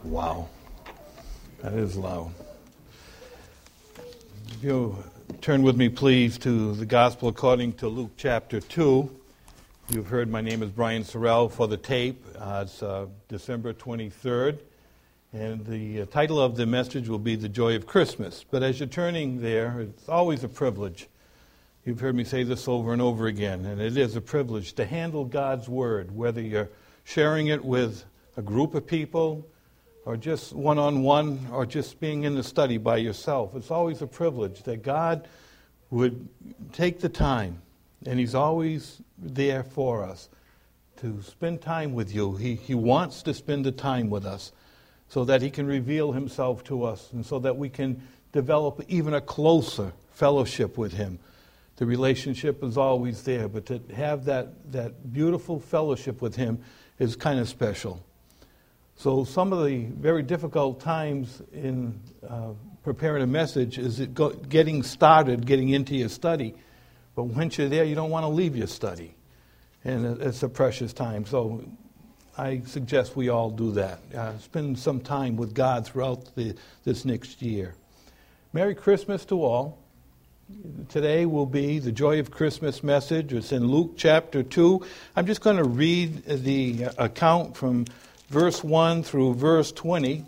Wow, that is loud. If you'll turn with me, please, to the Gospel according to Luke chapter 2. You've heard my name is Brian Sorrell for the tape. It's December 23rd, and the title of the message will be The Joy of Christmas. But as you're turning there, it's always a privilege. You've heard me say this over and over again, and it is a privilege to handle God's Word, whether you're sharing it with a group of people, or just one-on-one, or just being in the study by yourself. It's always a privilege that God would take the time, and He's always there for us, to spend time with you. He wants to spend the time with us so that He can reveal Himself to us, and so that we can develop even a closer fellowship with Him. The relationship is always there, but to have that beautiful fellowship with Him is kind of special. So some of the very difficult times in preparing a message is getting started, getting into your study. But once you're there, you don't want to leave your study. And it's a precious time. So I suggest we all do that. Spend some time with God throughout this next year. Merry Christmas to all. Today will be the Joy of Christmas message. It's in Luke chapter 2. I'm just going to read the account from verse 1 through verse 20,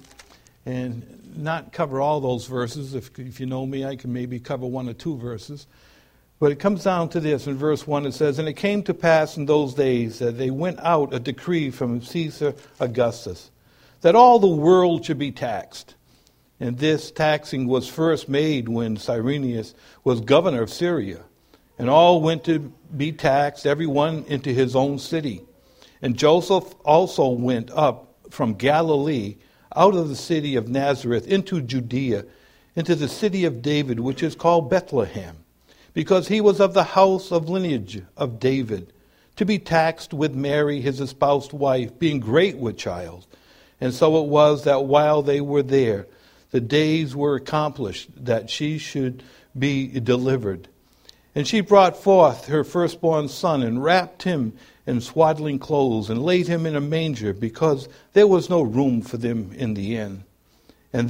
and not cover all those verses. If you know me, I can maybe cover one or two verses. But it comes down to this. In verse 1 it says, "And it came to pass in those days that they went out a decree from Caesar Augustus, that all the world should be taxed. And this taxing was first made when Cyrenius was governor of Syria. And all went to be taxed, every one into his own city. And Joseph also went up from Galilee, out of the city of Nazareth, into Judea, into the city of David, which is called Bethlehem, because he was of the house of lineage of David, to be taxed with Mary, his espoused wife, being great with child. And so it was that while they were there, the days were accomplished that she should be delivered. And she brought forth her firstborn son, and wrapped him in swaddling clothes, and laid him in a manger, because there was no room for them in the inn. And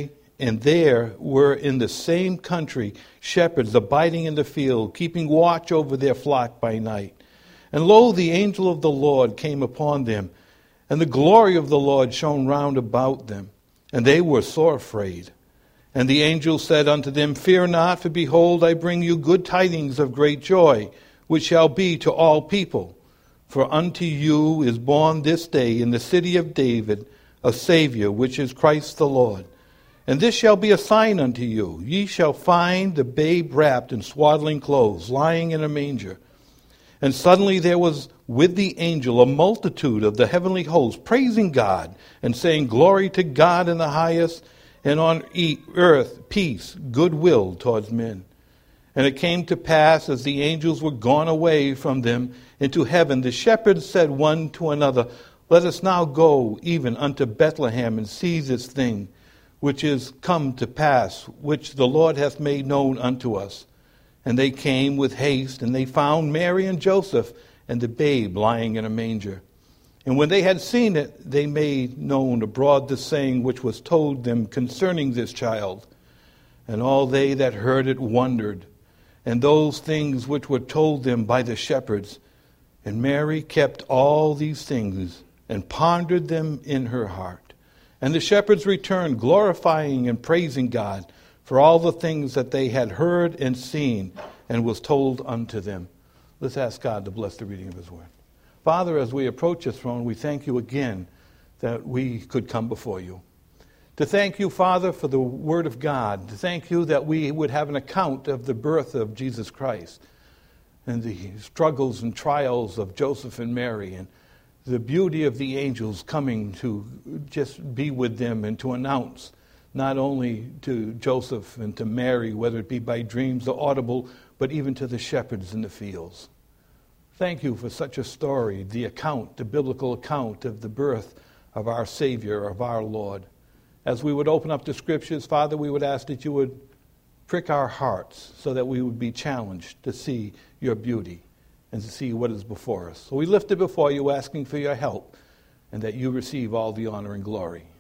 there were in the same country shepherds abiding in the field, keeping watch over their flock by night. And lo, the angel of the Lord came upon them, and the glory of the Lord shone round about them, and they were sore afraid. And the angel said unto them, Fear not, for behold, I bring you good tidings of great joy, which shall be to all people. For unto you is born this day in the city of David a Savior, which is Christ the Lord. And this shall be a sign unto you. Ye shall find the babe wrapped in swaddling clothes, lying in a manger. And suddenly there was with the angel a multitude of the heavenly host, praising God, and saying, Glory to God in the highest, and on earth peace, goodwill towards men. And it came to pass, as the angels were gone away from them into heaven, the shepherds said one to another, Let us now go even unto Bethlehem, and see this thing which is come to pass, which the Lord hath made known unto us. And they came with haste, and they found Mary and Joseph, and the babe lying in a manger. And when they had seen it, they made known abroad the saying which was told them concerning this child. And all they that heard it wondered, and those things which were told them by the shepherds. And Mary kept all these things, and pondered them in her heart. And the shepherds returned, glorifying and praising God for all the things that they had heard and seen, and was told unto them. Let's ask God to bless the reading of His Word. Father, as we approach Your throne, we thank You again that we could come before You. To thank You, Father, for the Word of God. To thank You that we would have an account of the birth of Jesus Christ, and the struggles and trials of Joseph and Mary, and the beauty of the angels coming to just be with them and to announce not only to Joseph and to Mary, whether it be by dreams or audible, but even to the shepherds in the fields. Thank You for such a story, the biblical account of the birth of our Savior, of our Lord. As we would open up the Scriptures, Father, we would ask that You would prick our hearts so that we would be challenged to see Your beauty and to see what is before us. So we lift it before You, asking for Your help, and that You receive all the honor and glory.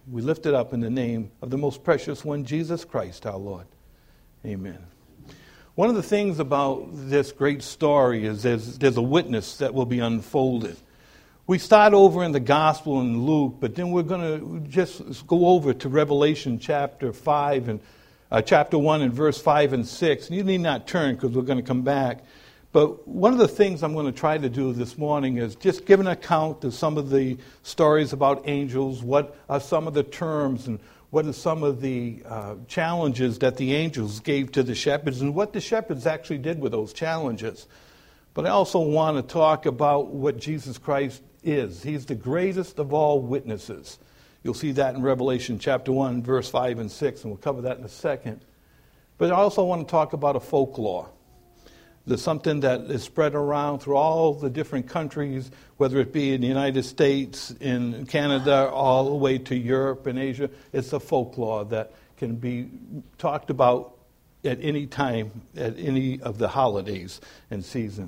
We lift it up in the name of the most precious one, Jesus Christ, our Lord. Amen. One of the things about this great story is there's a witness that will be unfolded. We start over in the Gospel in Luke, but then we're going to just go over to Revelation chapter 5 and chapter 1 and verse 5 and 6. You need not turn because we're going to come back. But one of the things I'm going to try to do this morning is just give an account of some of the stories about angels, what are some of the terms and what are some of the challenges that the angels gave to the shepherds and what the shepherds actually did with those challenges. But I also want to talk about what Jesus Christ is. He's the greatest of all witnesses. You'll see that in Revelation chapter 1, verse 5 and 6, and we'll cover that in a second. But I also want to talk about a folklore. There's something that is spread around through all the different countries, whether it be in the United States, in Canada, all the way to Europe and Asia. It's a folklore that can be talked about at any time, at any of the holidays and season.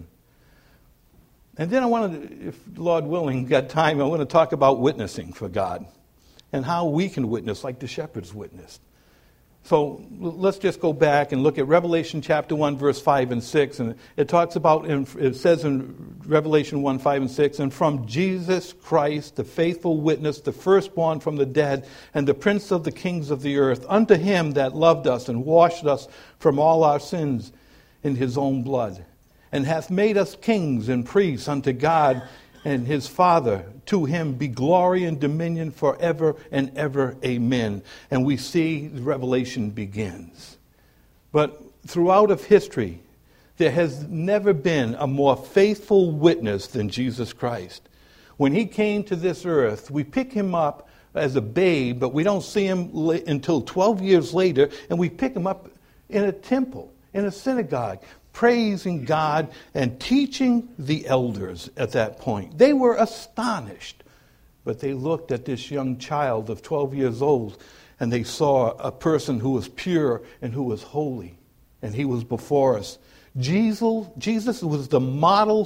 And then I want to, if Lord willing, got time, I want to talk about witnessing for God and how we can witness like the shepherds witnessed. So let's just go back and look at Revelation chapter 1, verse 5 and 6. And it talks about, it says in Revelation 1, 5 and 6, and from Jesus Christ, the faithful witness, the firstborn from the dead, and the prince of the kings of the earth, unto him that loved us and washed us from all our sins in his own blood, and hath made us kings and priests unto God and his Father. To him be glory and dominion forever and ever. Amen. And we see the Revelation begins. But throughout of history, there has never been a more faithful witness than Jesus Christ. When he came to this earth, we pick him up as a babe, but we don't see him until 12 years later, and we pick him up in a temple, in a synagogue, praising God and teaching the elders at that point. They were astonished, but they looked at this young child of 12 years old and they saw a person who was pure and who was holy, and he was before us. Jesus was the model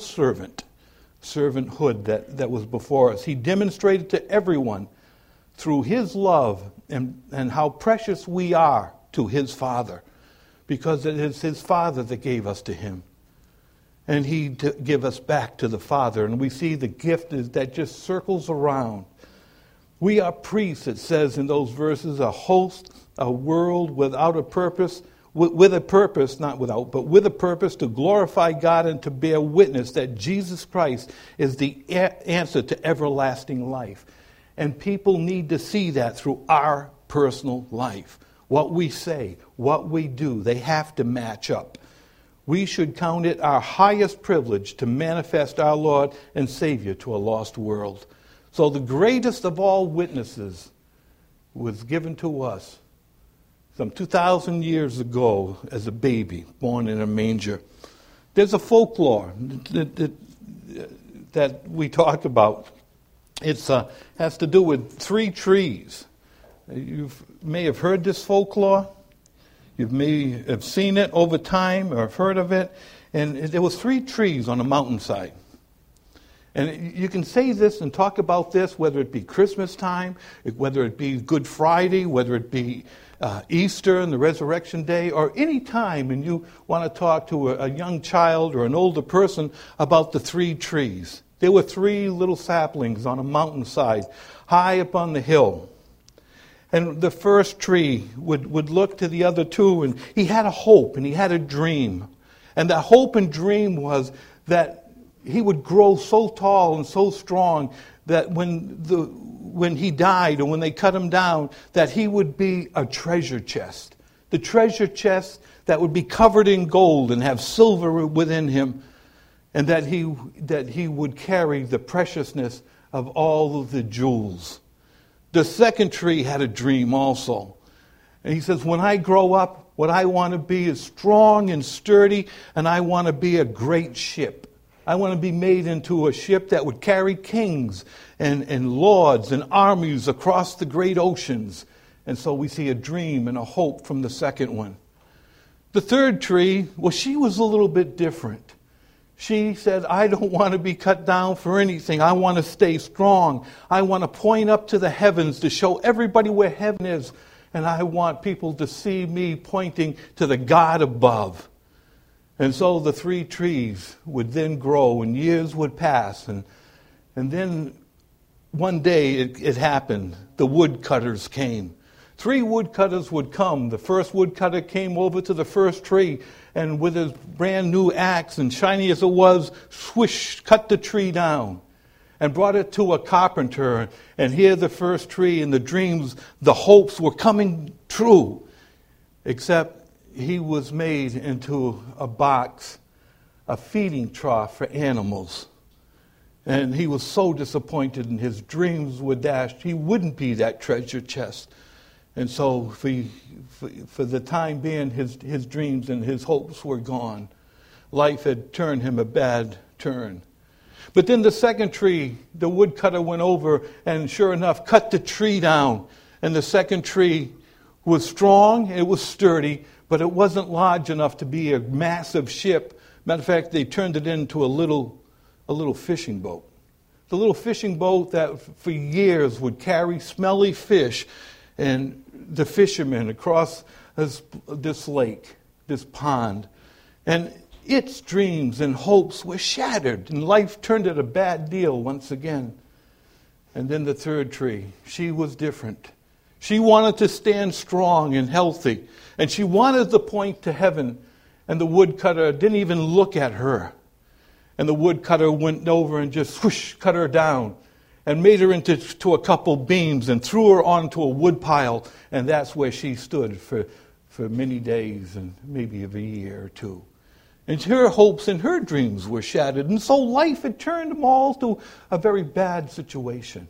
servanthood that was before us. He demonstrated to everyone through his love and how precious we are to his Father, because it is his Father that gave us to him. And he give us back to the Father. And we see the gift is that just circles around. We are priests, it says in those verses, a host, a world without a purpose, with a purpose, not without, but with a purpose to glorify God and to bear witness that Jesus Christ is the answer to everlasting life. And people need to see that through our personal life. What we say, what we do, they have to match up. We should count it our highest privilege to manifest our Lord and Savior to a lost world. So the greatest of all witnesses was given to us some 2,000 years ago as a baby born in a manger. There's a folklore that we talk about. It has to do with 3 trees. You may have heard this folklore. You may have seen it over time or have heard of it. And there was 3 trees on a mountainside. And you can say this and talk about this, whether it be Christmas time, whether it be Good Friday, whether it be Easter and the Resurrection Day, or any time when you want to talk to a young child or an older person about the 3 trees. There were 3 little saplings on a mountainside, high up on the hill. And the first tree would look to the other 2, and he had a hope and he had a dream. And that hope and dream was that he would grow so tall and so strong that when he died or when they cut him down, that he would be a treasure chest. The treasure chest that would be covered in gold and have silver within him, and that he would carry the preciousness of all of the jewels. The second tree had a dream also. And he says, when I grow up, what I want to be is strong and sturdy, and I want to be a great ship. I want to be made into a ship that would carry kings and lords and armies across the great oceans. And so we see a dream and a hope from the second one. The third tree, well, she was a little bit different. She said, I don't want to be cut down for anything. I want to stay strong. I want to point up to the heavens to show everybody where heaven is. And I want people to see me pointing to the God above. And so the 3 trees would then grow and years would pass. And then one day it happened. The woodcutters came. 3 woodcutters would come. The first woodcutter came over to the first tree and with his brand new axe, and shiny as it was, swish, cut the tree down and brought it to a carpenter. And here the first tree and the dreams, the hopes were coming true. Except he was made into a box, a feeding trough for animals. And he was so disappointed, and his dreams were dashed. He wouldn't be that treasure chest. And so for the time being, his dreams and his hopes were gone. Life had turned him a bad turn. But then the second tree, the woodcutter went over and sure enough cut the tree down. And the second tree was strong, it was sturdy, but it wasn't large enough to be a massive ship. Matter of fact, they turned it into a little fishing boat. The little fishing boat that for years would carry smelly fish and the fishermen across this lake, this pond. And its dreams and hopes were shattered, and life turned it a bad deal once again. And then the third tree, she was different. She wanted to stand strong and healthy, and she wanted to point to heaven, and the woodcutter didn't even look at her. And the woodcutter went over and just whoosh, cut her down and made her into a couple beams and threw her onto a wood pile. And that's where she stood for many days and maybe of a year or two. And her hopes and her dreams were shattered. And so life had turned them all to a very bad situation.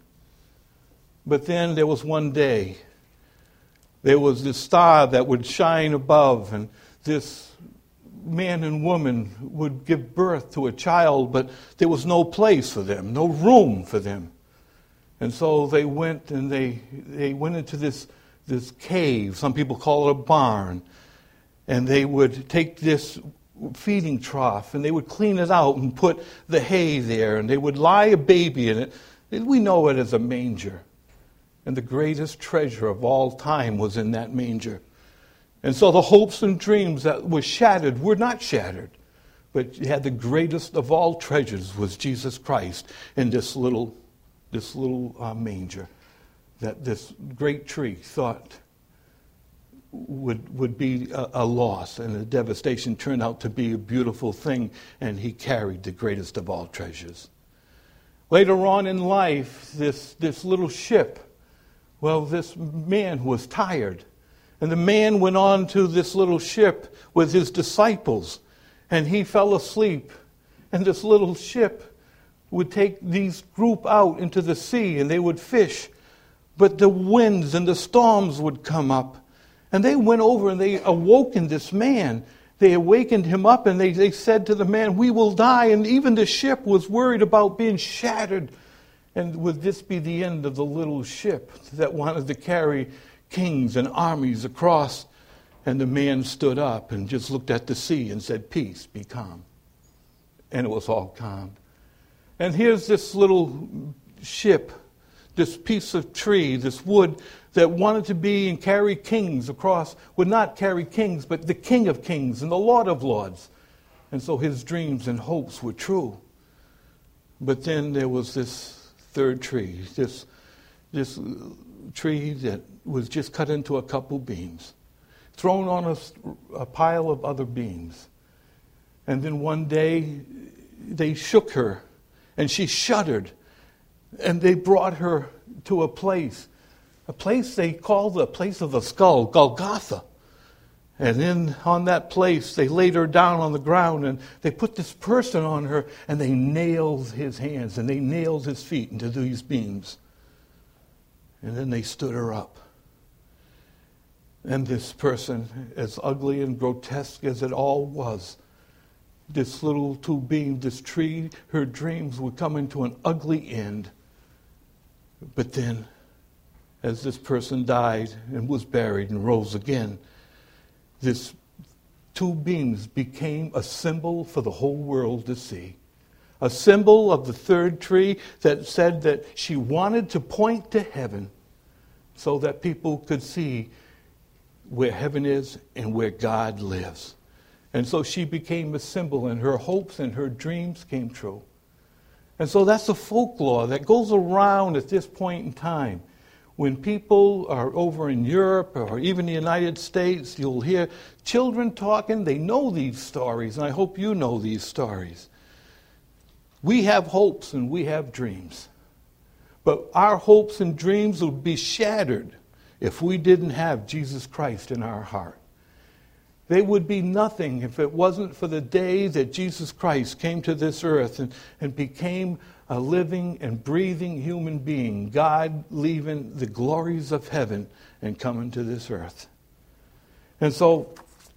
But then there was one day, there was this star that would shine above, and this man and woman would give birth to a child, but there was no place for them, no room for them. And so they went and they went into this cave. Some people call it a barn. And they would take this feeding trough and they would clean it out and put the hay there, and they would lie a baby in it. We know it as a manger. And the greatest treasure of all time was in that manger. And so the hopes and dreams that were shattered were not shattered. But you had the greatest of all treasures was Jesus Christ in this little manger that this great tree thought would be a loss, and a devastation turned out to be a beautiful thing, and he carried the greatest of all treasures. Later on in life, this little ship, well, this man was tired, and the man went on to this little ship with his disciples, and he fell asleep, and this little ship would take these group out into the sea, and they would fish, but the winds and the storms would come up. And they went over and they awoken this man. They awakened him up, and they said to the man, "We will die." And even the ship was worried about being shattered. And would this be the end of the little ship that wanted to carry kings and armies across? And the man stood up and just looked at the sea and said, "Peace, be calm." And it was all calm. And here's this little ship, this piece of tree, this wood that wanted to be and carry kings across, would not carry kings, but the King of Kings and the Lord of Lords. And so his dreams and hopes were true. But then there was this third tree, this tree that was just cut into a couple beams, thrown on a pile of other beams. And then one day they shook her, and she shuddered, and they brought her to a place they called the place of the skull, Golgotha. And then on that place, they laid her down on the ground, and they put this person on her, and they nailed his hands, and they nailed his feet into these beams. And then they stood her up. And this person, as ugly and grotesque as it all was, this little two beam, this tree, her dreams would come into an ugly end. But then, as this person died and was buried and rose again, this two beams became a symbol for the whole world to see. A symbol of the third tree that said that she wanted to point to heaven so that people could see where heaven is and where God lives. And so she became a symbol, and her hopes and her dreams came true. And so that's the folklore that goes around at this point in time. When people are over in Europe or even the United States, you'll hear children talking. They know these stories, and I hope you know these stories. We have hopes and we have dreams. But our hopes and dreams would be shattered if we didn't have Jesus Christ in our heart. They would be nothing if it wasn't for the day that Jesus Christ came to this earth and became a living and breathing human being, God leaving the glories of heaven and coming to this earth. And so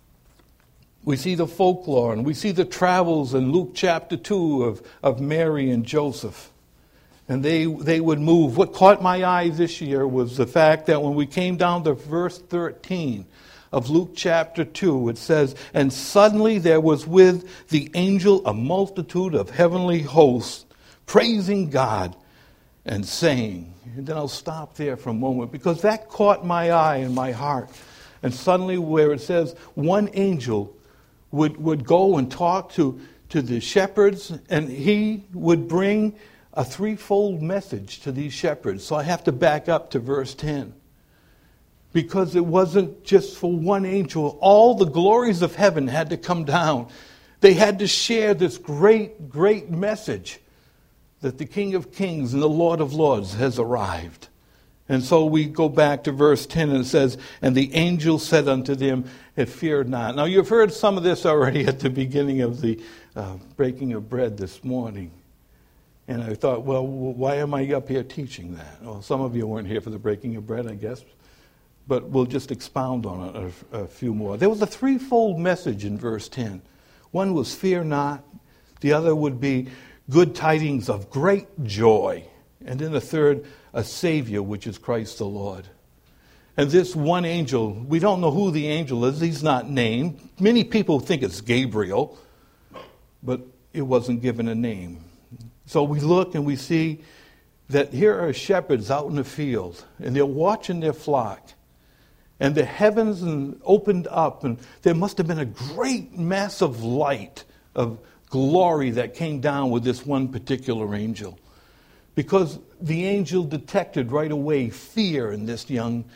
we see the folklore and we see the travels in Luke chapter 2 of Mary and Joseph. And they would move. What caught my eye this year was the fact that when we came down to verse 13 of Luke chapter 2, it says, "And suddenly there was with the angel a multitude of heavenly hosts, praising God and saying," and then I'll stop there for a moment because that caught my eye and my heart. And suddenly where it says one angel would go and talk to the shepherds, and he would bring a threefold message to these shepherds. So I have to back up to verse 10. Because it wasn't just for one angel. All the glories of heaven had to come down. They had to share this great, great message that the King of Kings and the Lord of Lords has arrived. And so we go back to verse 10 and it says, "And the angel said unto them, fear not." Now you've heard some of this already at the beginning of the breaking of bread this morning. And I thought, well, why am I up here teaching that? Well, some of you weren't here for the breaking of bread, I guess. But we'll just expound on it a few more. There was a threefold message in verse 10. One was fear not. The other would be good tidings of great joy. And then the third, a Savior, which is Christ the Lord. And this one angel, we don't know who the angel is. He's not named. Many people think it's Gabriel, but it wasn't given a name. So we look and we see that here are shepherds out in the field, and they're watching their flock. And the heavens opened up, and there must have been a great mass of light, of glory that came down with this one particular angel. Because the angel detected right away fear in these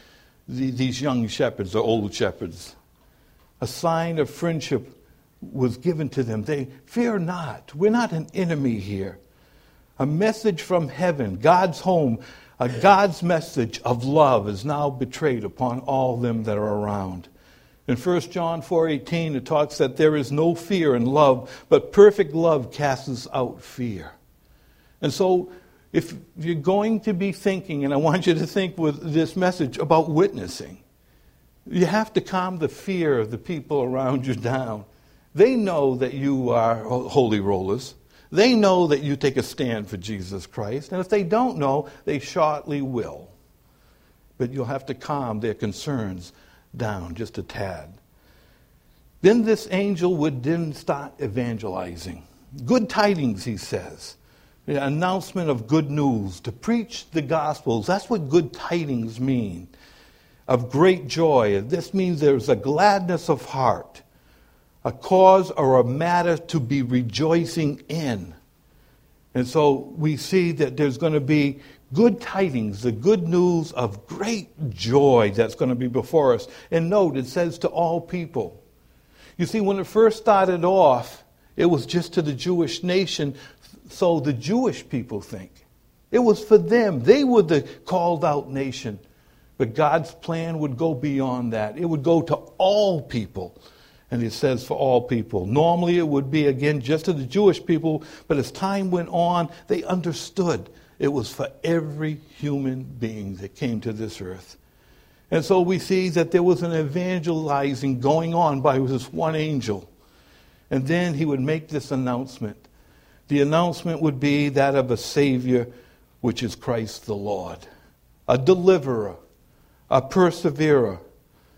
young shepherds, or old shepherds. A sign of friendship was given to them. They fear not. We're not an enemy here. A message from heaven, God's home, God's message of love is now betrayed upon all them that are around. In 1 John 4:18, it talks that there is no fear in love, but perfect love casts out fear. And so, if you're going to be thinking, and I want you to think with this message about witnessing, you have to calm the fear of the people around you down. They know that you are holy rollers. They know that you take a stand for Jesus Christ. And if they don't know, they shortly will. But you'll have to calm their concerns down just a tad. Then this angel would then start evangelizing. Good tidings, he says. The announcement of good news. To preach the Gospels. That's what good tidings mean. Of great joy. This means there's a gladness of heart. A cause or a matter to be rejoicing in. And so we see that there's going to be good tidings, the good news of great joy that's going to be before us. And note, it says to all people. You see, when it first started off, it was just to the Jewish nation, so the Jewish people think. It was for them. They were the called out nation. But God's plan would go beyond that. It would go to all people. And it says for all people. Normally it would be, again, just to the Jewish people. But as time went on, they understood it was for every human being that came to this earth. And so we see that there was an evangelizing going on by this one angel. And then he would make this announcement. The announcement would be that of a Savior, which is Christ the Lord. A deliverer, a perseverer,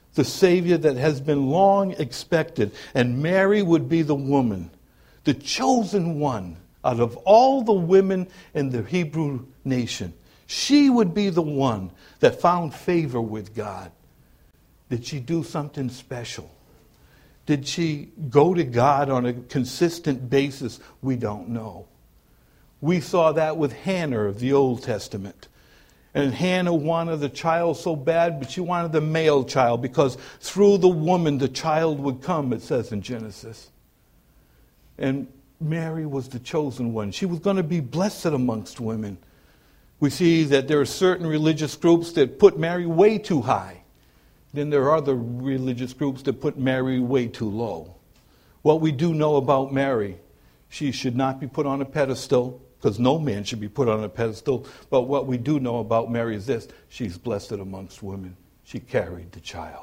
the Savior that has been long expected. And Mary would be the woman, the chosen one out of all the women in the Hebrew nation. She would be the one that found favor with God. Did she do something special? Did she go to God on a consistent basis? We don't know. We saw that with Hannah of the Old Testament. And Hannah wanted the child so bad, but she wanted the male child because through the woman the child would come, it says in Genesis. And Mary was the chosen one. She was going to be blessed amongst women. We see that there are certain religious groups that put Mary way too high. Then there are other religious groups that put Mary way too low. What we do know about Mary, she should not be put on a pedestal, because no man should be put on a pedestal. But what we do know about Mary is this: she's blessed amongst women. She carried the child.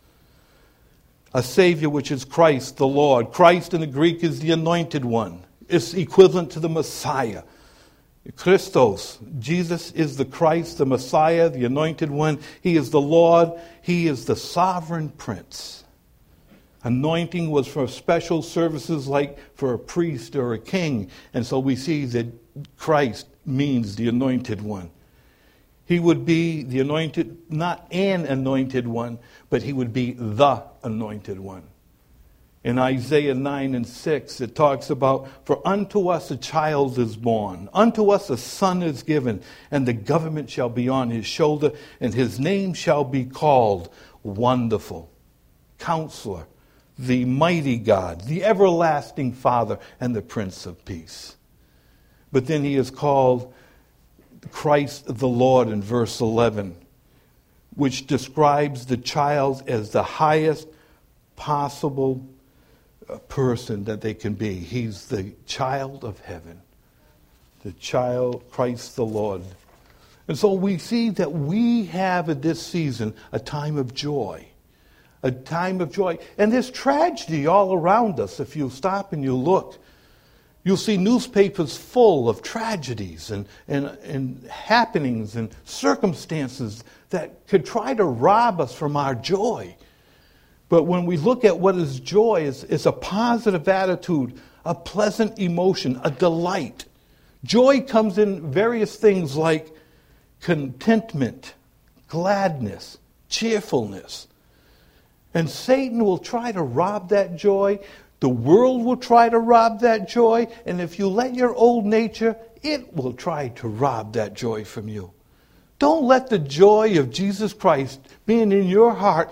A Savior, which is Christ the Lord. Christ in the Greek is the anointed one. It's equivalent to the Messiah. Christos. Jesus is the Christ, the Messiah, the anointed one. He is the Lord. He is the sovereign prince. Anointing was for special services like for a priest or a king. And so we see that Christ means the anointed one. He would be the anointed, not an anointed one, but he would be the anointed one. In Isaiah 9:6, it talks about, "For unto us a child is born, unto us a son is given, and the government shall be on his shoulder, and his name shall be called Wonderful, Counselor, the Mighty God, the Everlasting Father, and the Prince of Peace." But then he is called Christ the Lord in verse 11, which describes the child as the highest possible person that they can be. He's the child of heaven, the child, Christ the Lord. And so we see that we have at this season a time of joy. A time of joy. And there's tragedy all around us. If you stop and you look, you'll see newspapers full of tragedies and happenings and circumstances that could try to rob us from our joy. But when we look at what is joy, it's a positive attitude, a pleasant emotion, a delight. Joy comes in various things like contentment, gladness, cheerfulness. And Satan will try to rob that joy. The world will try to rob that joy. And if you let your old nature, it will try to rob that joy from you. Don't let the joy of Jesus Christ being in your heart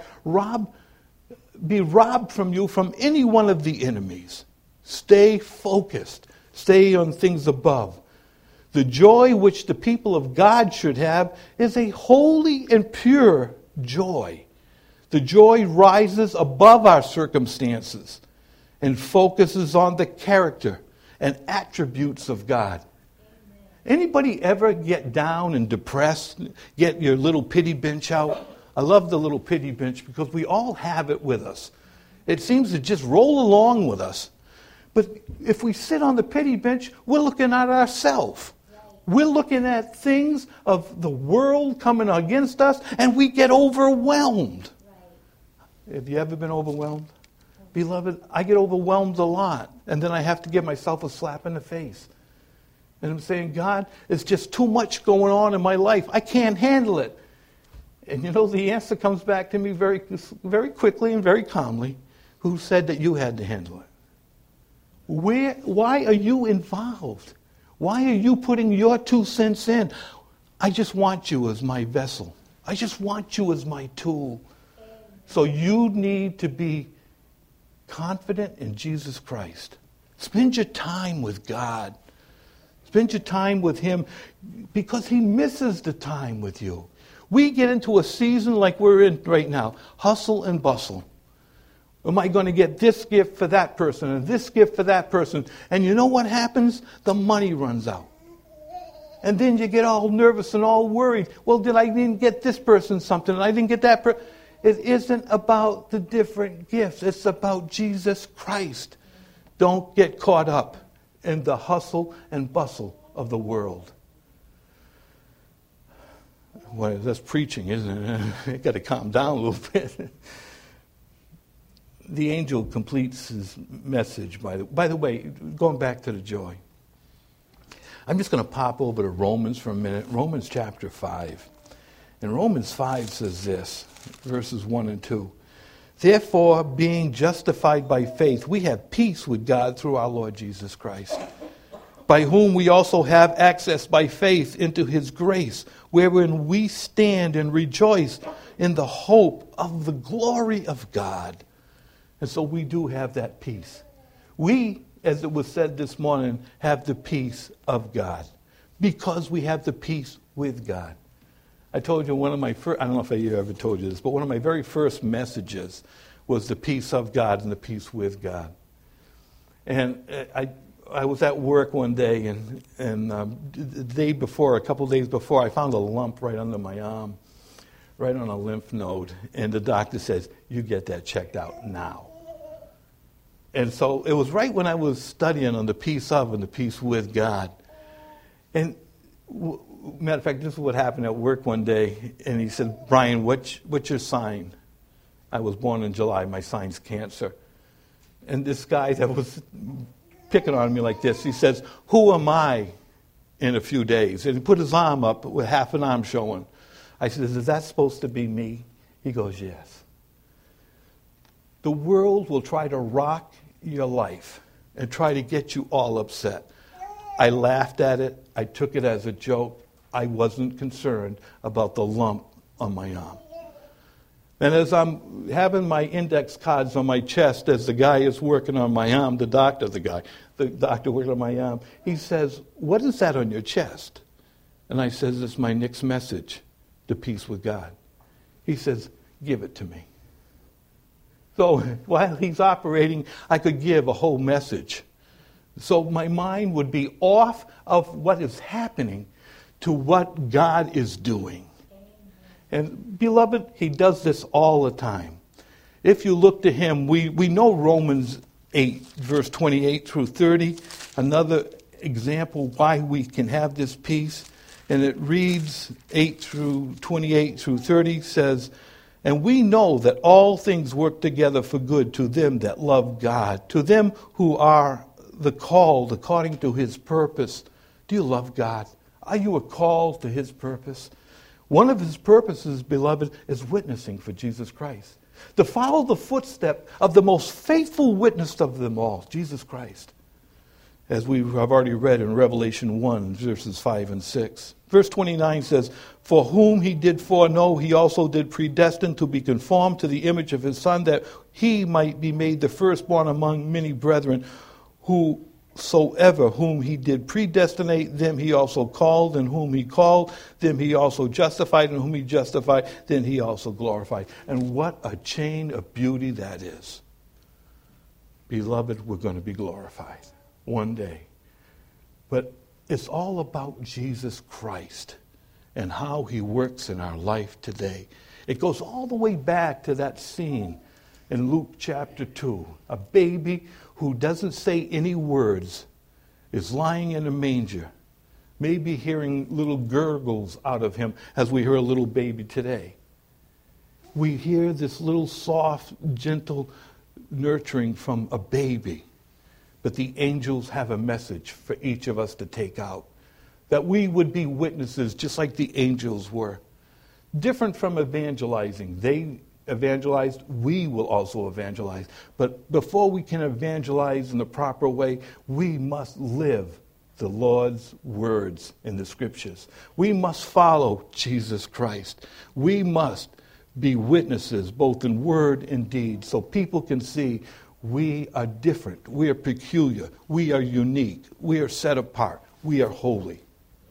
be robbed from you from any one of the enemies. Stay focused. Stay on things above. The joy which the people of God should have is a holy and pure joy. The joy rises above our circumstances and focuses on the character and attributes of God. Anybody ever get down and depressed, get your little pity bench out? I love the little pity bench because we all have it with us. It seems to just roll along with us. But if we sit on the pity bench, we're looking at ourselves. We're looking at things of the world coming against us, and we get overwhelmed. Have you ever been overwhelmed? Beloved, I get overwhelmed a lot, and then I have to give myself a slap in the face. And I'm saying, God, it's just too much going on in my life. I can't handle it. And you know, the answer comes back to me very, very quickly and very calmly. Who said that you had to handle it? Why are you involved? Why are you putting your 2 cents in? I just want you as my vessel. I just want you as my tool. So you need to be confident in Jesus Christ. Spend your time with God. Spend your time with Him because He misses the time with you. We get into a season like we're in right now, hustle and bustle. Am I going to get this gift for that person and this gift for that person? And you know what happens? The money runs out. And then you get all nervous and all worried. Well, I didn't get this person something and I didn't get that person. It isn't about the different gifts. It's about Jesus Christ. Don't get caught up in the hustle and bustle of the world. Well, that's preaching, isn't it? You got to calm down a little bit. The angel completes his message. By the way, going back to the joy, I'm just going to pop over to Romans for a minute. Romans chapter 5. And Romans 5 says this, verses 1 and 2. Therefore, being justified by faith, we have peace with God through our Lord Jesus Christ, by whom we also have access by faith into his grace, wherein we stand and rejoice in the hope of the glory of God. And so we do have that peace. We, as it was said this morning, have the peace of God because we have the peace with God. I told you one of my first, I don't know if I ever told you this, but one of my very first messages was the peace of God and the peace with God. And I was at work one day, and the day before, a couple of days before, I found a lump right under my arm, right on a lymph node. And the doctor says, you get that checked out now. And so it was right when I was studying on the peace of and the peace with God. And matter of fact, this is what happened at work one day. And he said, Brian, what's your sign? I was born in July. My sign's cancer. And this guy that was picking on me like this, he says, who am I in a few days? And he put his arm up with half an arm showing. I said, is that supposed to be me? He goes, yes. The world will try to rock your life and try to get you all upset. I laughed at it. I took it as a joke. I wasn't concerned about the lump on my arm. And as I'm having my index cards on my chest, as the guy is working on my arm, the doctor working on my arm, he says, what is that on your chest? And I says, it's my next message, the peace with God. He says, give it to me. So while he's operating, I could give a whole message. So my mind would be off of what is happening to what God is doing. And beloved, he does this all the time. If you look to him, we know Romans 8, verse 28 through 30, another example why we can have this peace. And it reads 28 through 30 says, and we know that all things work together for good to them that love God, to them who are the called according to his purpose. Do you love God? Are you a called to his purpose? One of his purposes, beloved, is witnessing for Jesus Christ. To follow the footstep of the most faithful witness of them all, Jesus Christ. As we have already read in Revelation 1, verses 5 and 6. Verse 29 says, for whom he did foreknow, he also did predestine to be conformed to the image of his Son, that he might be made the firstborn among many brethren. Whosoever whom he did predestinate, them he also called, and whom he called, them he also justified, and whom he justified, then he also glorified. And what a chain of beauty that is. Beloved, we're going to be glorified one day. But it's all about Jesus Christ and how he works in our life today. It goes all the way back to that scene in Luke chapter 2. A baby who doesn't say any words is lying in a manger, maybe hearing little gurgles out of him as we hear a little baby today. We hear this little soft, gentle nurturing from a baby. But the angels have a message for each of us to take out. That we would be witnesses just like the angels were. Different from evangelizing. They evangelized, we will also evangelize. But before we can evangelize in the proper way, we must live the Lord's words in the scriptures. We must follow Jesus Christ. We must be witnesses both in word and deed so people can see we are different, we are peculiar, we are unique, we are set apart, we are holy.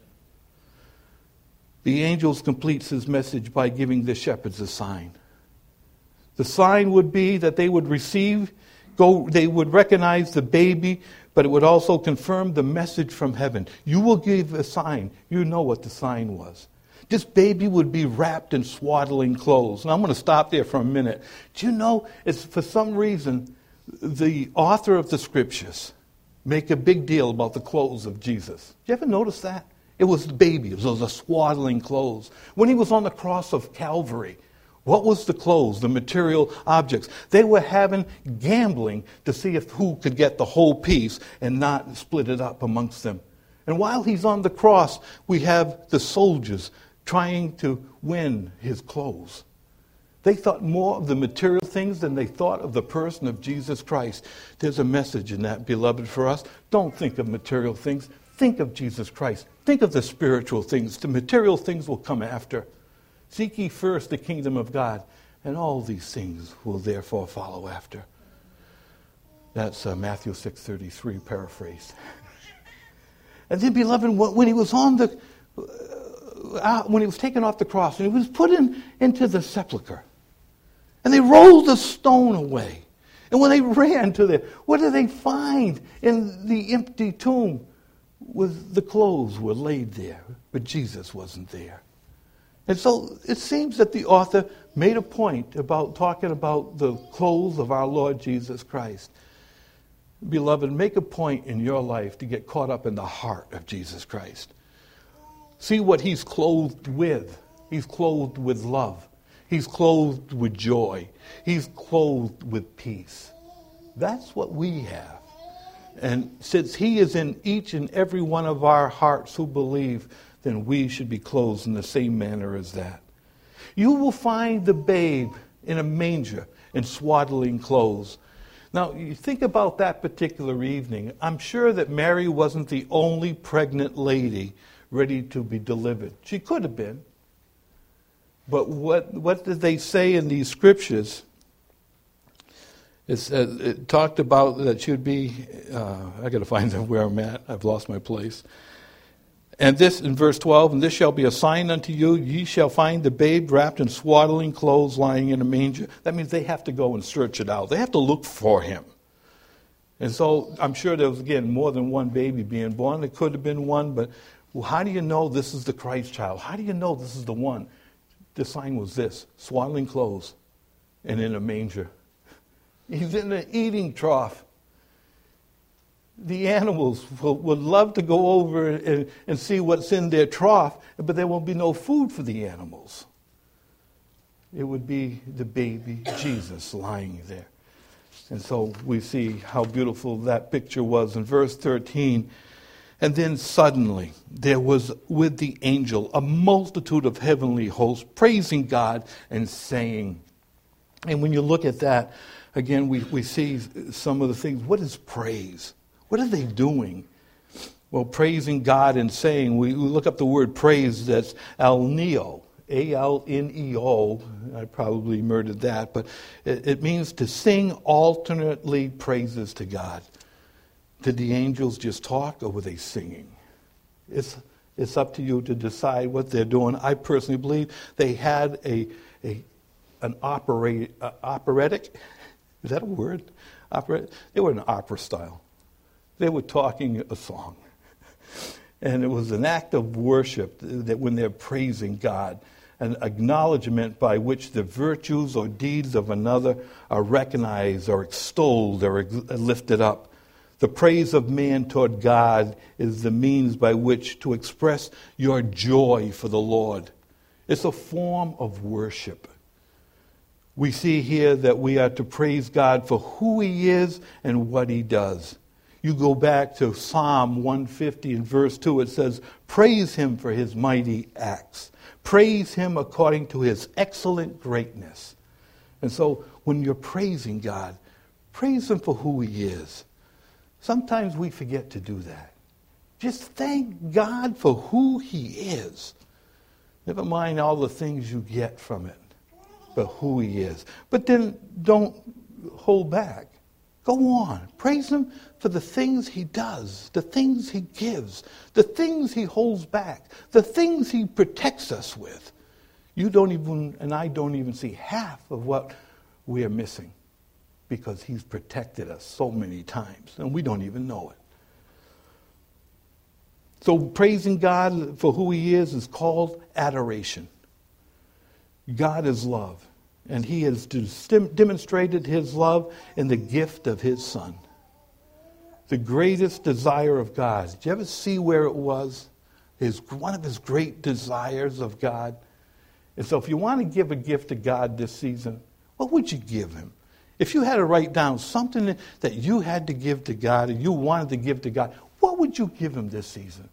The angels completes his message by giving the shepherds a sign. The sign would be that they would they would recognize the baby, but it would also confirm the message from heaven. You will give a sign. You know what the sign was. This baby would be wrapped in swaddling clothes. And I'm going to stop there for a minute. Do you know, it's for some reason, the author of the scriptures make a big deal about the clothes of Jesus. Do you ever notice that? It was the baby. It was the swaddling clothes. When he was on the cross of Calvary, what was the clothes, the material objects? They were having gambling to see who could get the whole piece and not split it up amongst them. And while he's on the cross, we have the soldiers trying to win his clothes. They thought more of the material things than they thought of the person of Jesus Christ. There's a message in that, beloved, for us. Don't think of material things. Think of Jesus Christ. Think of the spiritual things. The material things will come after. Seek ye first the kingdom of God, and all these things will therefore follow after. That's Matthew 6:33 paraphrased. And then, beloved, when he was when he was taken off the cross and he was put into the sepulcher, and they rolled the stone away, and when they ran to there, what did they find in the empty tomb? The clothes were laid there, but Jesus wasn't there. And so it seems that the author made a point about talking about the clothes of our Lord Jesus Christ. Beloved, make a point in your life to get caught up in the heart of Jesus Christ. See what he's clothed with. He's clothed with love. He's clothed with joy. He's clothed with peace. That's what we have. And since he is in each and every one of our hearts who believe, then we should be clothed in the same manner as that. You will find the babe in a manger in swaddling clothes. Now, you think about that particular evening. I'm sure that Mary wasn't the only pregnant lady ready to be delivered. She could have been. But what did they say in these scriptures? It talked about that she would be, I got to find out where I'm at. I've lost my place. And this, in verse 12, and this shall be a sign unto you, ye shall find the babe wrapped in swaddling clothes lying in a manger. That means they have to go and search it out. They have to look for him. And so I'm sure there was, again, more than one baby being born. There could have been one, but how do you know this is the Christ child? How do you know this is the one? The sign was this, swaddling clothes and in a manger. He's in an eating trough. The animals would love to go over and see what's in their trough, but there will be no food for the animals. It would be the baby Jesus lying there. And so we see how beautiful that picture was in verse 13. And then suddenly there was with the angel a multitude of heavenly hosts praising God and saying. And when you look at that, again, we see some of the things. What is praise? What are they doing? Well, praising God and saying, we look up the word praise, that's alneo, A-L-N-E-O. I probably murdered that, but it means to sing alternately praises to God. Did the angels just talk, or were they singing? It's up to you to decide what they're doing. I personally believe they had an operatic, is that a word? They were an opera style. They were talking a song. And it was an act of worship that when they're praising God, an acknowledgement by which the virtues or deeds of another are recognized or extolled or lifted up. The praise of man toward God is the means by which to express your joy for the Lord. It's a form of worship. We see here that we are to praise God for who he is and what he does. You go back to Psalm 150 and verse 2, it says, praise him for his mighty acts. Praise him according to his excellent greatness. And so when you're praising God, praise him for who he is. Sometimes we forget to do that. Just thank God for who he is. Never mind all the things you get from it, but who he is. But then don't hold back. Go on. Praise him for the things he does, the things he gives, the things he holds back, the things he protects us with. You don't even, and I don't even see half of what we are missing because he's protected us so many times, and we don't even know it. So praising God for who he is called adoration. God is love. And he has demonstrated his love in the gift of his Son. The greatest desire of God. Did you ever see where it was? one of his great desires of God. And so if you want to give a gift to God this season, what would you give him? If you had to write down something that you had to give to God and you wanted to give to God, what would you give him this season?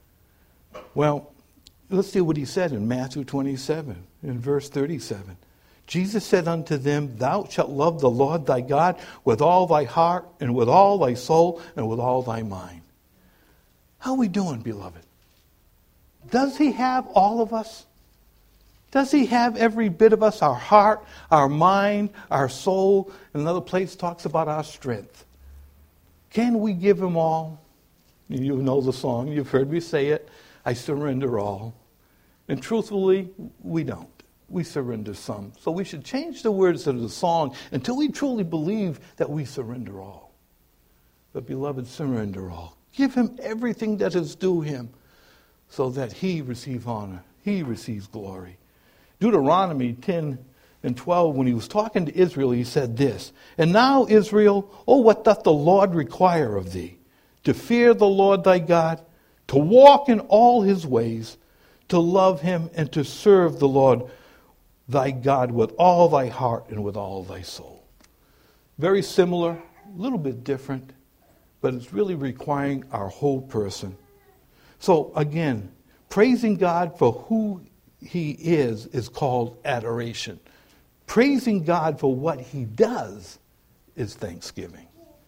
Well, let's see what he said in Matthew 27, in verse 37. Jesus said unto them, Thou shalt love the Lord thy God with all thy heart and with all thy soul and with all thy mind. How are we doing, beloved? Does he have all of us? Does he have every bit of us, our heart, our mind, our soul? Another place talks about our strength. Can we give him all? You know the song. You've heard me say it. I surrender all. And truthfully, we don't. We surrender some. So we should change the words of the song until we truly believe that we surrender all. But beloved, surrender all. Give him everything that is due him so that he receive honor. He receives glory. Deuteronomy 10 and 12, when he was talking to Israel, he said this, And now, Israel, what doth the Lord require of thee? To fear the Lord thy God, to walk in all his ways, to love him, and to serve the Lord thy God with all thy heart and with all thy soul. Very similar, a little bit different, but it's really requiring our whole person. So again, praising God for who he is called adoration. Praising God for what he does is thanksgiving.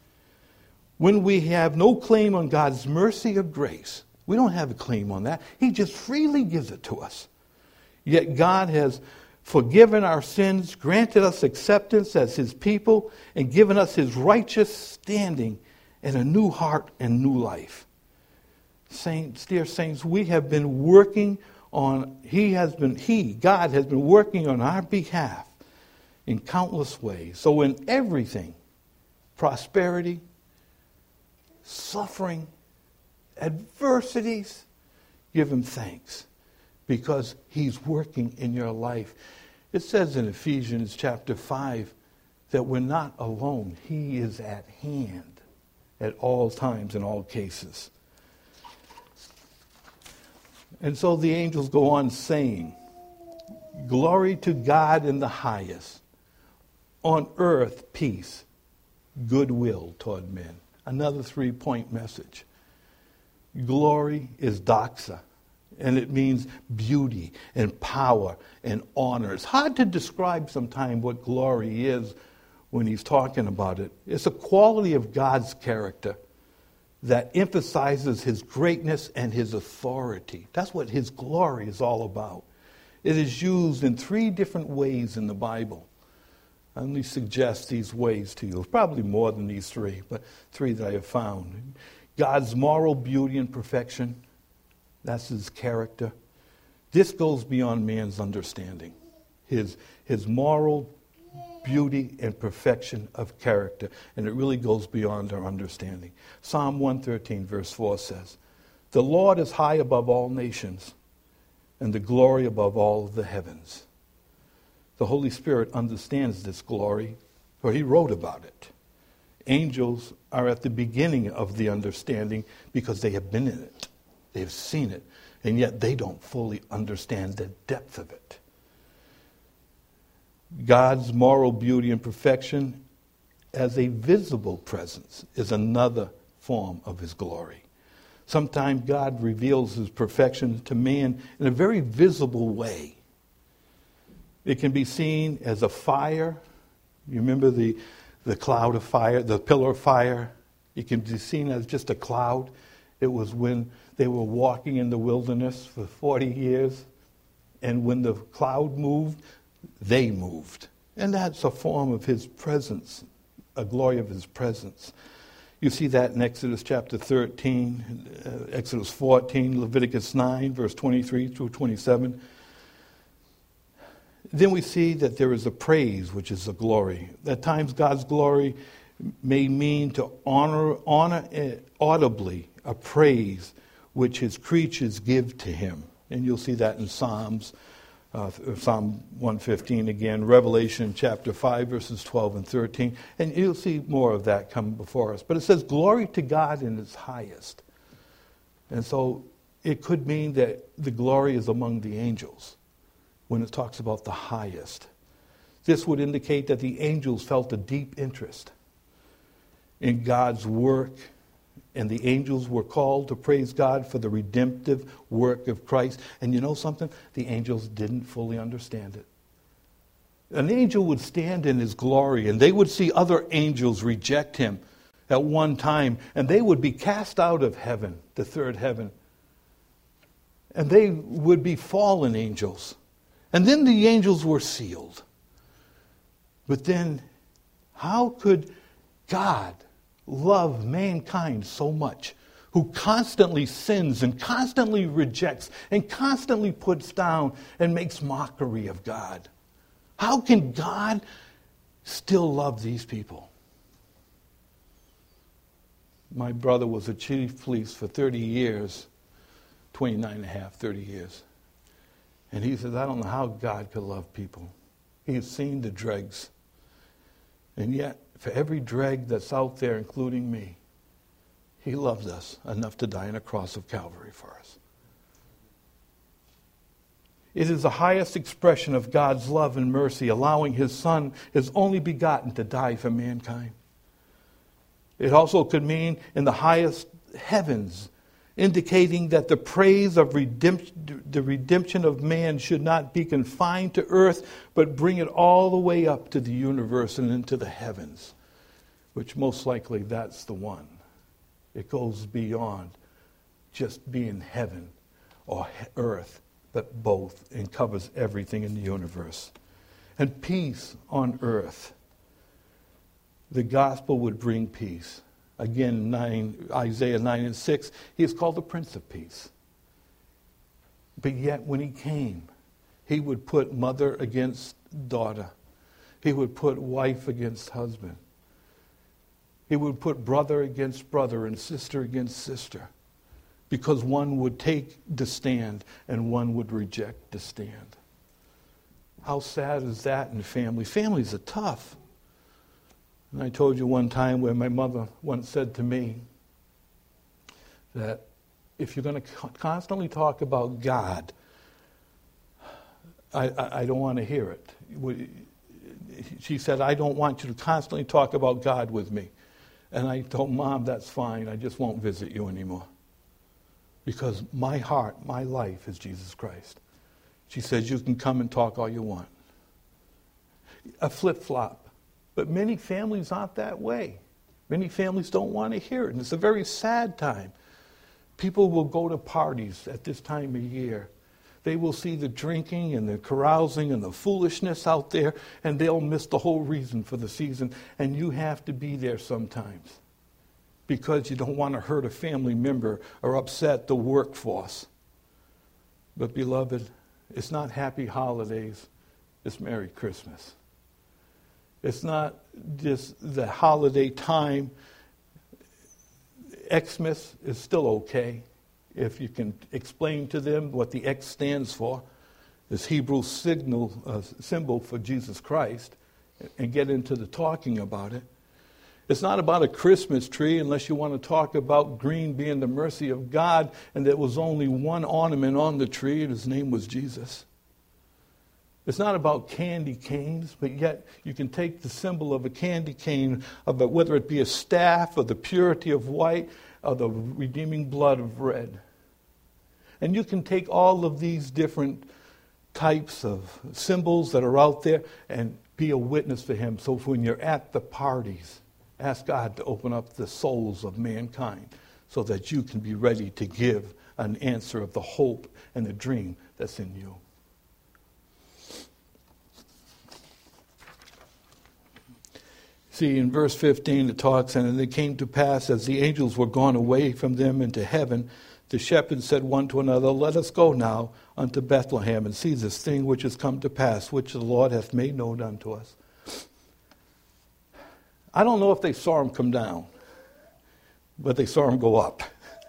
When we have no claim on God's mercy or grace, we don't have a claim on that. He just freely gives it to us. Yet God has forgiven our sins, granted us acceptance as his people, and given us his righteous standing and a new heart and new life. Saints, dear saints, we have been working on, God has been working on our behalf in countless ways. So in everything, prosperity, suffering, adversities, give him thanks because he's working in your life. It says in Ephesians chapter 5 that we're not alone. He is at hand at all times, in all cases. And so the angels go on saying, Glory to God in the highest, on earth peace, goodwill toward men. Another 3-point message. Glory is doxa, and it means beauty and power and honor. It's hard to describe sometimes what glory is when he's talking about it. It's a quality of God's character that emphasizes his greatness and his authority. That's what his glory is all about. It is used in 3 different ways in the Bible. I only suggest these ways to you. Probably more than these 3, but 3 that I have found. God's moral beauty and perfection, that's his character. This goes beyond man's understanding. His moral beauty and perfection of character, and it really goes beyond our understanding. Psalm 113 verse 4 says, The Lord is high above all nations, and the glory above all the heavens. The Holy Spirit understands this glory, for he wrote about it. Angels are at the beginning of the understanding because they have been in it. They've seen it, and yet they don't fully understand the depth of it. God's moral beauty and perfection as a visible presence is another form of his glory. Sometimes God reveals his perfection to man in a very visible way. It can be seen as a fire. You remember the cloud of fire, the pillar of fire? It can be seen as just a cloud. It was when they were walking in the wilderness for 40 years, and when the cloud moved, they moved. And that's a form of his presence, a glory of his presence. You see that in Exodus chapter 13, Exodus 14, Leviticus 9, verse 23 through 27. Then we see that there is a praise, which is a glory. At times God's glory may mean to honor audibly a praise which his creatures give to him. And you'll see that in Psalm 115 again, Revelation chapter 5, verses 12 and 13. And you'll see more of that come before us. But it says, glory to God in its highest. And so it could mean that the glory is among the angels when it talks about the highest. This would indicate that the angels felt a deep interest in God's work, and the angels were called to praise God for the redemptive work of Christ. And you know something? The angels didn't fully understand it. An angel would stand in his glory, and they would see other angels reject him at one time, and they would be cast out of heaven, the third heaven. And they would be fallen angels. And then the angels were sealed. But then, how could God love mankind so much, who constantly sins and constantly rejects and constantly puts down and makes mockery of God? How can God still love these people? My brother was a chief of police for 30 years, 29 and a half, 30 years. And he says, I don't know how God could love people. He has seen the dregs. And yet, for every dreg that's out there, including me, he loved us enough to die on a cross of Calvary for us. It is the highest expression of God's love and mercy, allowing his Son, his only begotten, to die for mankind. It also could mean in the highest heavens, indicating that the praise of the redemption of man should not be confined to earth, but bring it all the way up to the universe and into the heavens, which most likely that's the one. It goes beyond just being heaven or earth, but both, and covers everything in the universe. And peace on earth. The gospel would bring peace. Again, Isaiah 9 and 6, he is called the Prince of Peace. But yet when he came, he would put mother against daughter. He would put wife against husband. He would put brother against brother and sister against sister. Because one would take the stand and one would reject the stand. How sad is that in family? Families are tough. And I told you one time where my mother once said to me that if you're going to constantly talk about God, I don't want to hear it. She said, I don't want you to constantly talk about God with me. And I told Mom, that's fine. I just won't visit you anymore. Because my heart, my life is Jesus Christ. She says, you can come and talk all you want. A flip-flop. But many families aren't that way. Many families don't want to hear it. And it's a very sad time. People will go to parties at this time of year. They will see the drinking and the carousing and the foolishness out there, and they'll miss the whole reason for the season. And you have to be there sometimes because you don't want to hurt a family member or upset the workforce. But beloved, it's not happy holidays. It's Merry Christmas. It's not just the holiday time. Xmas is still okay if you can explain to them what the X stands for, this Hebrew symbol for Jesus Christ, and get into the talking about it. It's not about a Christmas tree unless you want to talk about green being the mercy of God, and there was only one ornament on the tree, and his name was Jesus. It's not about candy canes, but yet you can take the symbol of a candy cane, whether it be a staff or the purity of white or the redeeming blood of red. And you can take all of these different types of symbols that are out there and be a witness for him. So when you're at the parties, ask God to open up the souls of mankind so that you can be ready to give an answer of the hope and the dream that's in you. See, in verse 15 it talks, and it came to pass as the angels were gone away from them into heaven, the shepherds said one to another, let us go now unto Bethlehem and see this thing which is come to pass, which the Lord hath made known unto us. I don't know if they saw him come down, but they saw him go up.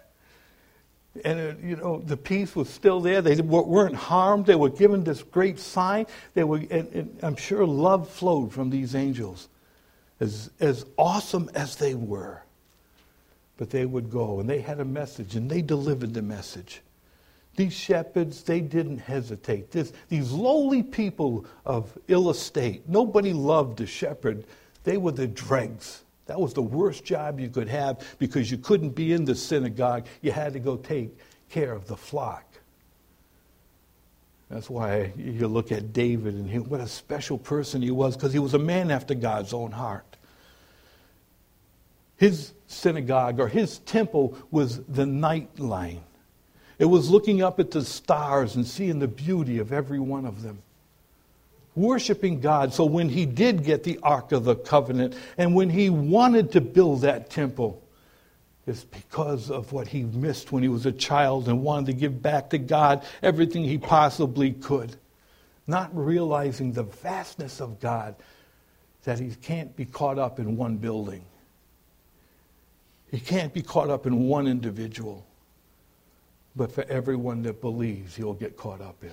And, the peace was still there. They weren't harmed. They were given this great sign. And I'm sure love flowed from these angels. As awesome as they were. But they would go, and they had a message, and they delivered the message. These shepherds, they didn't hesitate. These lowly people of ill estate, nobody loved the shepherd. They were the dregs. That was the worst job you could have because you couldn't be in the synagogue. You had to go take care of the flock. That's why you look at David and what a special person he was, because he was a man after God's own heart. His synagogue or his temple was the night line. It was looking up at the stars and seeing the beauty of every one of them. Worshiping God. So when he did get the Ark of the Covenant and when he wanted to build that temple, it's because of what he missed when he was a child and wanted to give back to God everything he possibly could. Not realizing the vastness of God, that he can't be caught up in one building. He can't be caught up in one individual. But for everyone that believes, he'll get caught up in.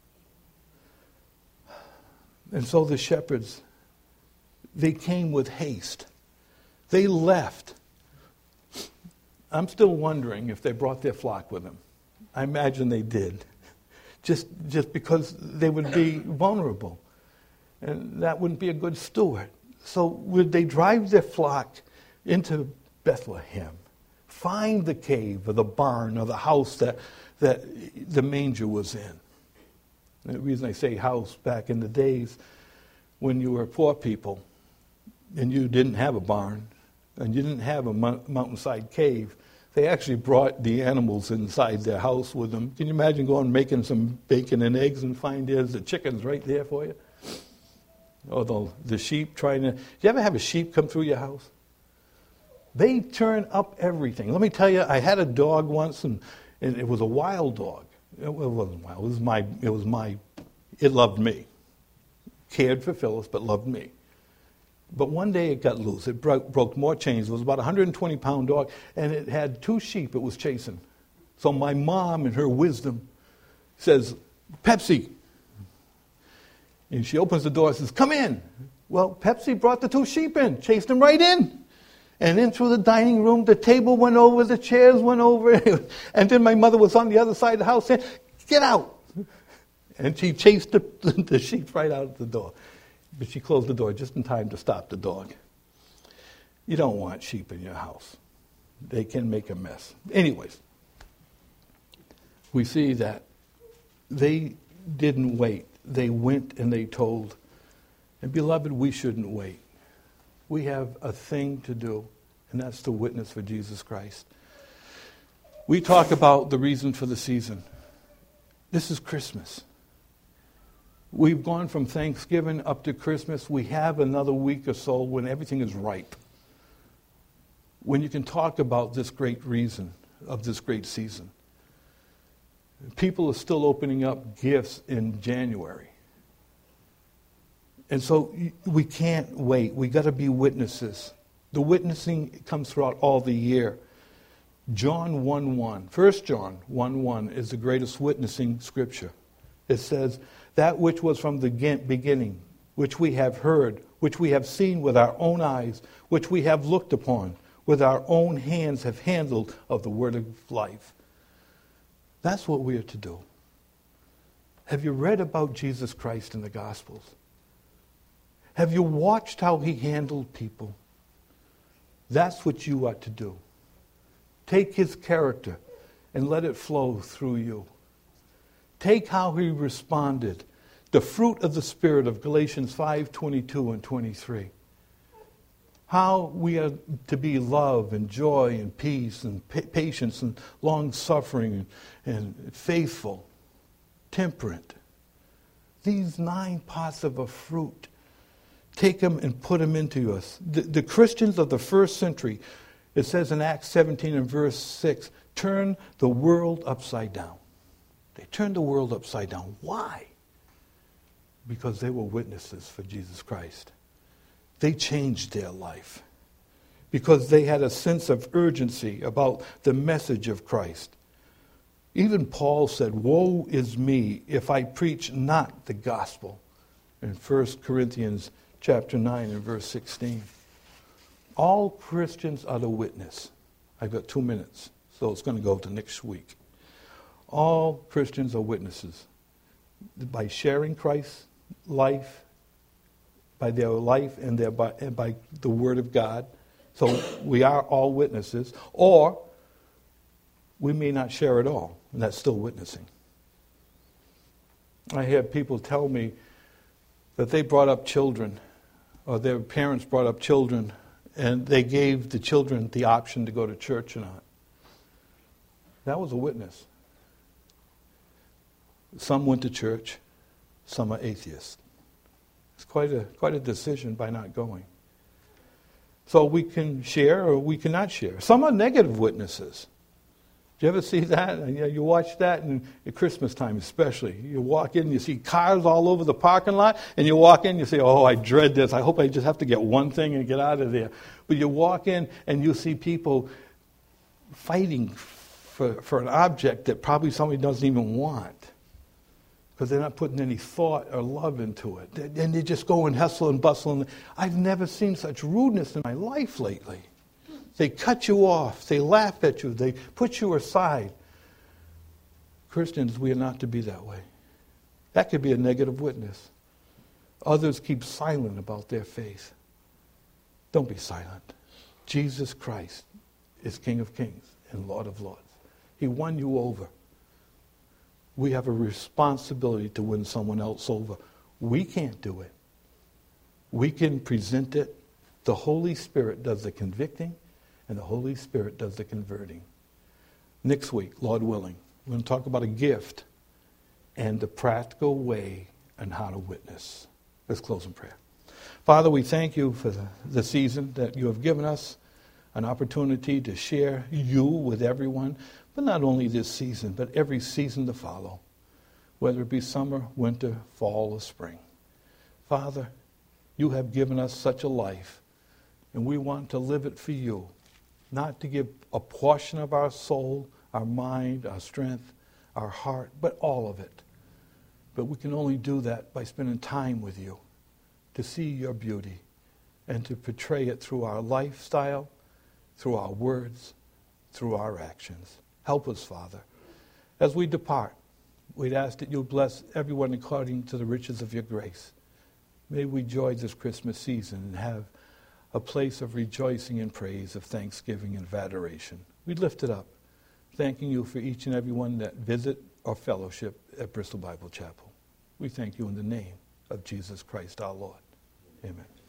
And so the shepherds, they came with haste. They left. I'm still wondering if they brought their flock with them. I imagine they did. Just because they would be vulnerable. And that wouldn't be a good steward. So would they drive their flock into Bethlehem? Find the cave or the barn or the house that the manger was in. And the reason I say house, back in the days when you were poor people and you didn't have a barn and you didn't have a mountainside cave, they actually brought the animals inside their house with them. Can you imagine going and making some bacon and eggs and find there's the chickens right there for you? Or the sheep trying to... Do you ever have a sheep come through your house? They turn up everything. Let me tell you, I had a dog once, and it was a wild dog. It wasn't wild. It loved me. Cared for Phyllis, but loved me. But one day it got loose. It broke more chains. It was about a 120-pound dog, and it had 2 sheep it was chasing. So my mom, in her wisdom, says, Pepsi. And she opens the door and says, come in. Well, Pepsi brought the 2 sheep in, chased them right in. And in through the dining room, the table went over, the chairs went over. And then my mother was on the other side of the house saying, get out. And she chased the sheep right out the door. But she closed the door just in time to stop the dog. You don't want sheep in your house. They can make a mess. Anyways, we see that they didn't wait. They went and they told. And beloved, we shouldn't wait. We have a thing to do, and that's to witness for Jesus Christ. We talk about the reason for the season. This is Christmas. We've gone from Thanksgiving up to Christmas. We have another week or so when everything is ripe. When you can talk about this great reason of this great season. People are still opening up gifts in January. And so we can't wait. We got to be witnesses. The witnessing comes throughout all the year. John 1:1, 1 John 1:1 is the greatest witnessing scripture. It says, that which was from the beginning, which we have heard, which we have seen with our own eyes, which we have looked upon, with our own hands have handled of the word of life. That's what we are to do. Have you read about Jesus Christ in the Gospels? Have you watched how he handled people? That's what you ought to do. Take his character and let it flow through you. Take how he responded. The fruit of the Spirit of Galatians 5:22 and 23. How we are to be love and joy and peace and patience and long-suffering and faithful, temperate. These 9 parts of a fruit. Take them and put them into us. The Christians of the first century, it says in Acts 17 and verse 6, turn the world upside down. They turned the world upside down. Why? Because they were witnesses for Jesus Christ. They changed their life because they had a sense of urgency about the message of Christ. Even Paul said, woe is me if I preach not the gospel in 1 Corinthians chapter 9 and verse 16. All Christians are the witness. I've got 2 minutes, so it's going to go to next week. All Christians are witnesses. By sharing Christ's life, by their life and by the Word of God. So we are all witnesses. Or we may not share at all, and that's still witnessing. I hear people tell me that they brought up children, or their parents brought up children, and they gave the children the option to go to church or not. That was a witness. Some went to church, some are atheists. It's quite a decision by not going. So we can share or we cannot share. Some are negative witnesses. Do you ever see that? You watch that at Christmas time especially. You walk in, you see cars all over the parking lot, and you walk in, you say, oh, I dread this. I hope I just have to get one thing and get out of there. But you walk in and you see people fighting for an object that probably somebody doesn't even want, because they're not putting any thought or love into it. And they just go and hustle and bustle. I've never seen such rudeness in my life lately. They cut you off. They laugh at you. They put you aside. Christians, we are not to be that way. That could be a negative witness. Others keep silent about their faith. Don't be silent. Jesus Christ is King of Kings and Lord of Lords. He won you over. We have a responsibility to win someone else over. We can't do it. We can present it. The Holy Spirit does the convicting, and the Holy Spirit does the converting. Next week, Lord willing, we're going to talk about a gift and the practical way on how to witness. Let's close in prayer. Father, we thank you for the season that you have given us, an opportunity to share you with everyone, but not only this season, but every season to follow, whether it be summer, winter, fall, or spring. Father, you have given us such a life, and we want to live it for you, not to give a portion of our soul, our mind, our strength, our heart, but all of it. But we can only do that by spending time with you, to see your beauty, and to portray it through our lifestyle, through our words, through our actions. Help us, Father. As we depart, we'd ask that you bless everyone according to the riches of your grace. May we enjoy this Christmas season and have a place of rejoicing and praise, of thanksgiving and of adoration. We lift it up, thanking you for each and every one that visit or fellowship at Bristol Bible Chapel. We thank you in the name of Jesus Christ our Lord. Amen.